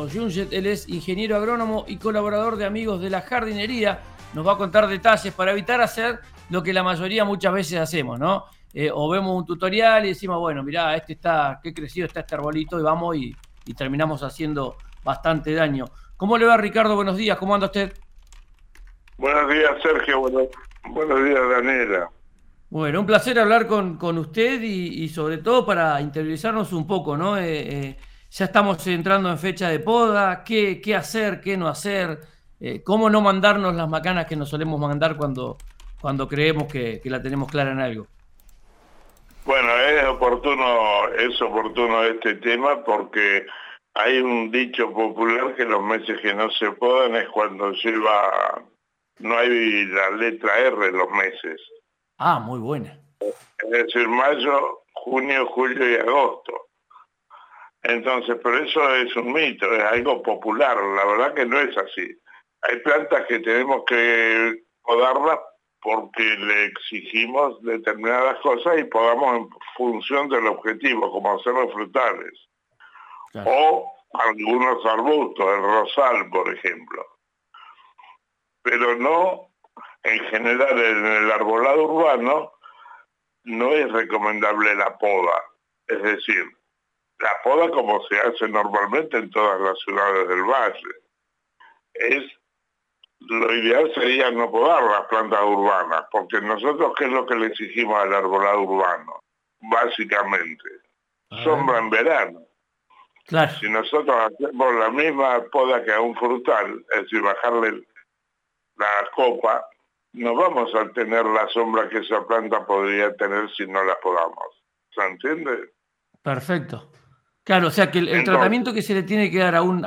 Fernando Junget. Él es ingeniero agrónomo y colaborador de Amigos de la Jardinería. Nos va a contar detalles para evitar hacer lo que la mayoría muchas veces hacemos, ¿no? O vemos un tutorial y decimos, bueno, mirá, qué crecido está este arbolito, y vamos y terminamos haciendo bastante daño. ¿Cómo le va, Ricardo? Buenos días, ¿cómo anda usted? Buenos días, Sergio. Buenos días, Daniela. Bueno, un placer hablar con usted y sobre todo para interiorizarnos un poco, ¿no? Ya estamos entrando en fecha de poda, qué hacer, qué no hacer, cómo no mandarnos las macanas que nos solemos mandar cuando creemos que la tenemos clara en algo. Bueno, es oportuno este tema porque hay un dicho popular que los meses que no se podan es cuando no hay la letra R en los meses. Ah, muy buena. Es decir, mayo, junio, julio y agosto. Entonces, pero eso es un mito, es algo popular, la verdad que no es así. Hay plantas que tenemos que podarlas porque le exigimos determinadas cosas y podamos en función del objetivo, como hacer los frutales. Claro. O algunos arbustos, el rosal, por ejemplo. Pero no, en general, en el arbolado urbano no es recomendable la poda. Es decir, la poda como se hace normalmente en todas las ciudades del valle. Lo ideal sería no podar las plantas urbanas, porque nosotros, ¿qué es lo que le exigimos al arbolado urbano? Básicamente, sombra en verano. Claro. Si nosotros hacemos la misma poda que a un frutal, es decir, bajarle la copa, no vamos a tener la sombra que esa planta podría tener si no la podamos. ¿Se entiende? Perfecto. Claro, o sea que el tratamiento que se le tiene que dar a un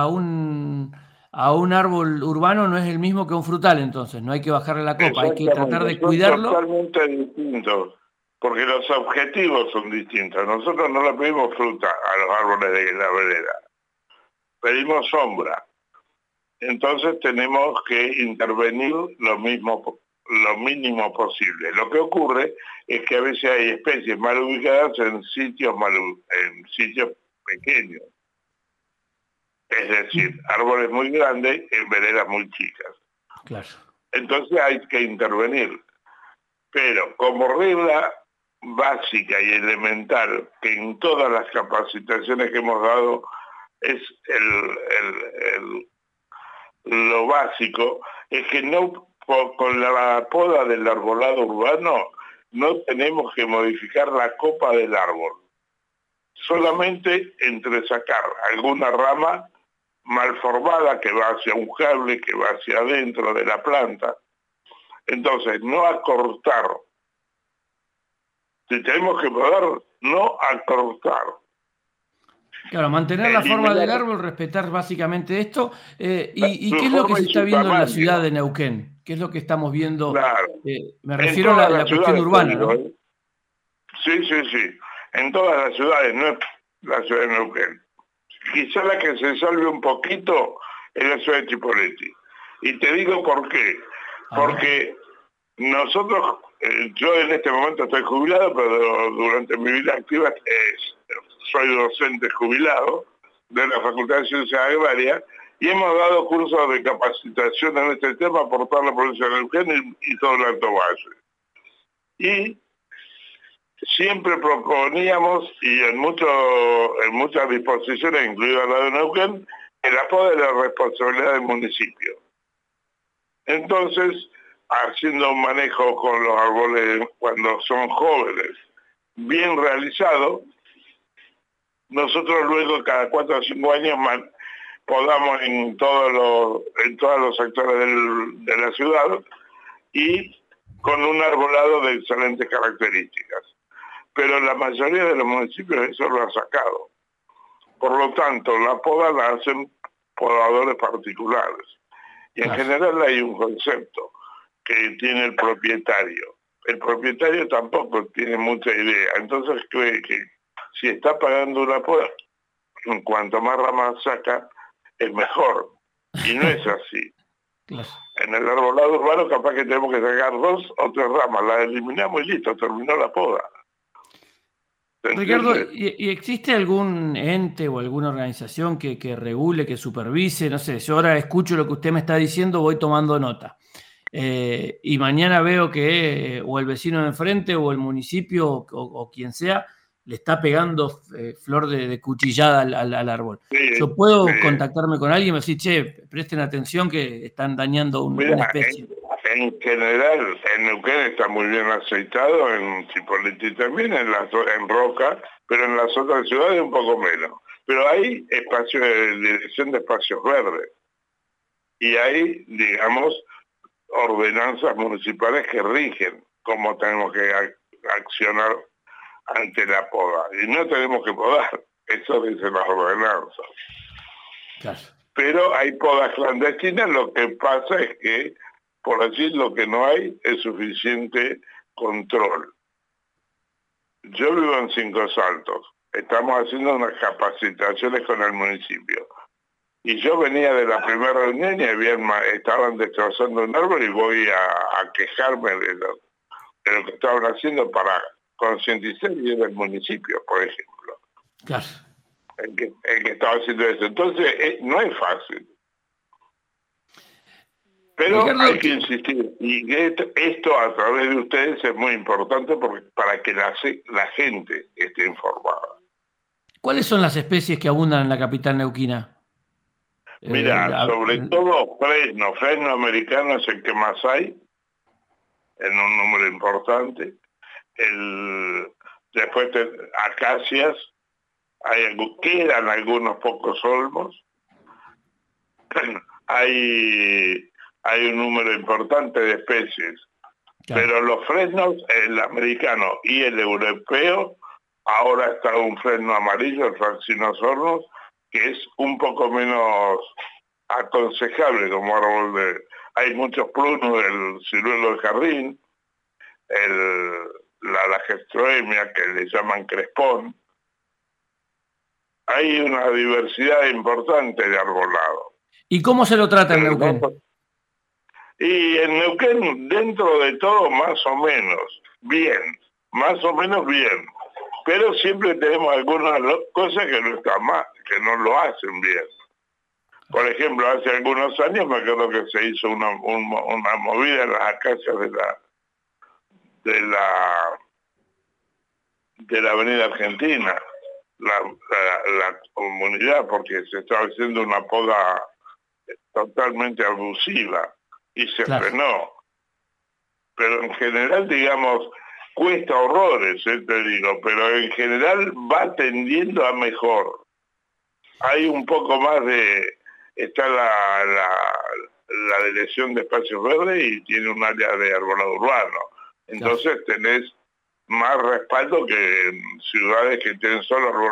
árbol urbano no es el mismo que a un frutal, entonces, no hay que bajarle la copa, hay que tratar de cuidarlo. Son totalmente distintos, porque los objetivos son distintos. Nosotros no le pedimos fruta a los árboles de la vereda, pedimos sombra. Entonces tenemos que intervenir lo mínimo posible. Lo que ocurre es que a veces hay especies mal ubicadas en sitios pequeños. Es decir, árboles muy grandes en veredas muy chicas. Claro. Entonces hay que intervenir. Pero como regla básica y elemental, que en todas las capacitaciones que hemos dado es lo básico, es que no con la poda del arbolado urbano no tenemos que modificar la copa del árbol. Solamente entresacar alguna rama mal formada que va hacia un cable, que va hacia adentro de la planta. Entonces, no acortar. Si tenemos que podar, no acortar. Claro, mantener la forma del árbol, respetar básicamente esto. ¿Y qué es lo que se está viendo en la ciudad de Neuquén? ¿Qué es lo que estamos viendo? Claro. Me refiero a la cuestión urbana, ¿no? Sí. En todas las ciudades, no es la ciudad de Neuquén. Quizá la que se salve un poquito es la ciudad de Chipoleti. Y te digo por qué. Porque nosotros, yo en este momento estoy jubilado, pero durante mi vida activa soy docente jubilado de la Facultad de Ciencias Agrarias y hemos dado cursos de capacitación en este tema por toda la provincia de Neuquén y todo el Alto Valle. Y siempre proponíamos, y en muchas disposiciones, incluida la de Neuquén, el apoyo de la responsabilidad del municipio. Entonces, haciendo un manejo con los árboles cuando son jóvenes, bien realizado, nosotros luego cada 4 o 5 años podamos en todos los sectores de la ciudad y con un arbolado de excelentes características. Pero la mayoría de los municipios eso lo ha sacado. Por lo tanto, la poda la hacen podadores particulares. Y en general hay un concepto que tiene el propietario. El propietario tampoco tiene mucha idea. Entonces cree que si está pagando una poda, en cuanto más ramas saca, es mejor. Y no es así. Claro. En el arbolado urbano capaz que tenemos que sacar 2 o 3 ramas, las eliminamos y listo, terminó la poda. ¿Se Ricardo, entiende? ¿y existe algún ente o alguna organización que regule, que supervise? No sé, yo ahora escucho lo que usted me está diciendo, voy tomando nota. Y mañana veo que o el vecino de enfrente o el municipio o quien sea le está pegando flor de cuchillada al árbol. Sí, Yo puedo sí. contactarme con alguien y decir, che, presten atención que están dañando una Mira, especie. en general, en Neuquén está muy bien aceitado, en Chipoleti también, en Roca, pero en las otras ciudades un poco menos. Pero hay espacios de dirección de espacios verdes y hay, digamos, ordenanzas municipales que rigen cómo tenemos que accionar ante la poda. Y no tenemos que podar, eso dicen las ordenanzas. Claro. Pero hay podas clandestinas, lo que pasa es que, por decir lo que no hay, es suficiente control. Yo vivo en Cinco Saltos, estamos haciendo unas capacitaciones con el municipio. Y yo venía de la primera reunión y estaban destrozando un árbol y voy a quejarme de lo que estaban haciendo para concientizar bien el municipio, por ejemplo. Claro. El que estaba haciendo eso. Entonces, no es fácil. Pero Ricardo, hay que insistir. Y esto a través de ustedes es muy importante para que la gente esté informada. ¿cuáles son las especies que abundan en la capital neuquina? Mira, sobre todo fresno americano es el que más hay, en un número importante. Después acacias, quedan algunos pocos olmos. hay un número importante de especies. Claro. Pero los fresnos, el americano y el europeo, ahora está un fresno amarillo, el Francinos hornos, que es un poco menos aconsejable como árbol Hay muchos prunos del ciruelo del jardín, la gestroemia, que le llaman crespón. Hay una diversidad importante de arbolado. ¿Y cómo se lo trata en Neuquén? Y en Neuquén, dentro de todo, más o menos bien. Pero siempre tenemos algunas cosas que no están mal, que no lo hacen bien. Por ejemplo, hace algunos años me acuerdo que se hizo una movida en las acacias de la Avenida Argentina, la comunidad, porque se estaba haciendo una poda totalmente abusiva y se frenó. Pero en general, digamos, cuesta horrores, te digo, pero en general va tendiendo a mejor. Hay un poco más está la Dirección de Espacios Verdes y tiene un área de arbolado urbano. Entonces tenés más respaldo que en ciudades que tienen solo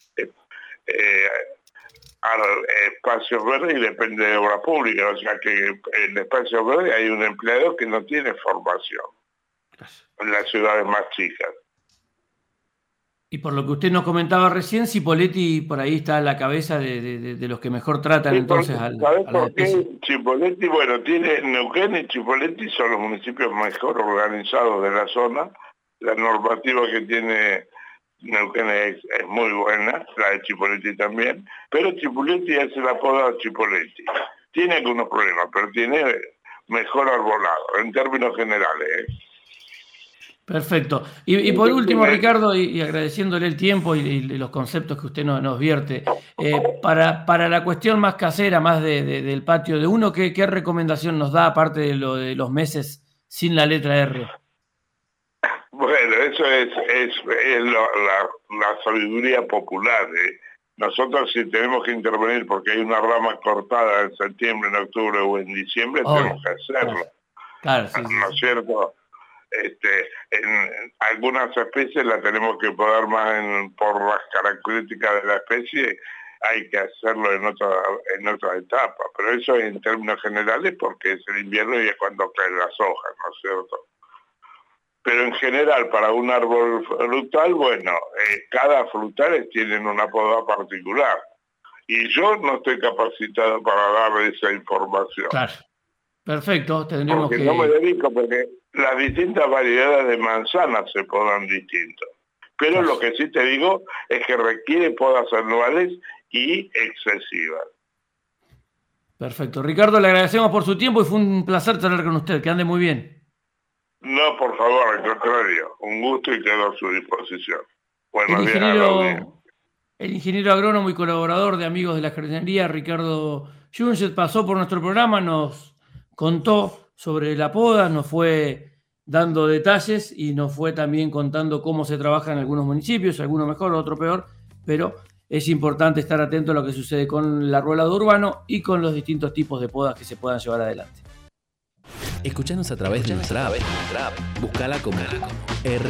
espacios verdes y depende de obra pública. O sea que en espacios verdes hay un empleado que no tiene formación en las ciudades más chicas. Y por lo que usted nos comentaba recién, Cipolletti por ahí está a la cabeza de los que mejor tratan entonces a ¿Sabes por qué? Cipolletti, bueno, tiene Neuquén y Cipolletti son los municipios mejor organizados de la zona. La normativa que tiene Neuquén es muy buena, la de Cipolletti también, pero Cipolletti hace la poda de Cipolletti. Tiene algunos problemas, pero tiene mejor arbolado, en términos generales. Perfecto. Y por último, Ricardo, y agradeciéndole el tiempo y los conceptos que usted nos vierte, para la cuestión más casera, más del patio de uno, ¿qué recomendación nos da, aparte de lo de los meses sin la letra R? Bueno, eso es la sabiduría popular. Nosotros si tenemos que intervenir porque hay una rama cortada en septiembre, en octubre o en diciembre, tenemos que hacerlo. Claro, sí, ¿no es cierto? En algunas especies la tenemos que podar más por las características de la especie, hay que hacerlo en otra etapa, pero eso es en términos generales porque es el invierno y es cuando caen las hojas, ¿no es cierto? Pero en general para un árbol frutal, bueno, cada frutales tienen una poda particular y yo no estoy capacitado para dar esa información. Claro. Perfecto, tendremos porque no me dedico, porque las distintas variedades de manzanas se podan distinto. Pero lo que sí te digo es que requiere podas anuales y excesivas. Perfecto. Ricardo, le agradecemos por su tiempo y fue un placer charlar con usted. Que ande muy bien. No, por favor, al contrario. Un gusto y quedo a su disposición. Buenos días a la audiencia. El ingeniero agrónomo y colaborador de Amigos de la Jardinería, Ricardo Junset, pasó por nuestro programa, nos contó sobre la poda, nos fue dando detalles y nos fue también contando cómo se trabaja en algunos municipios, algunos mejor, otros peor, pero es importante estar atento a lo que sucede con el arbolado urbano y con los distintos tipos de podas que se puedan llevar adelante. Escuchanos a través de nuestra app. Búscala como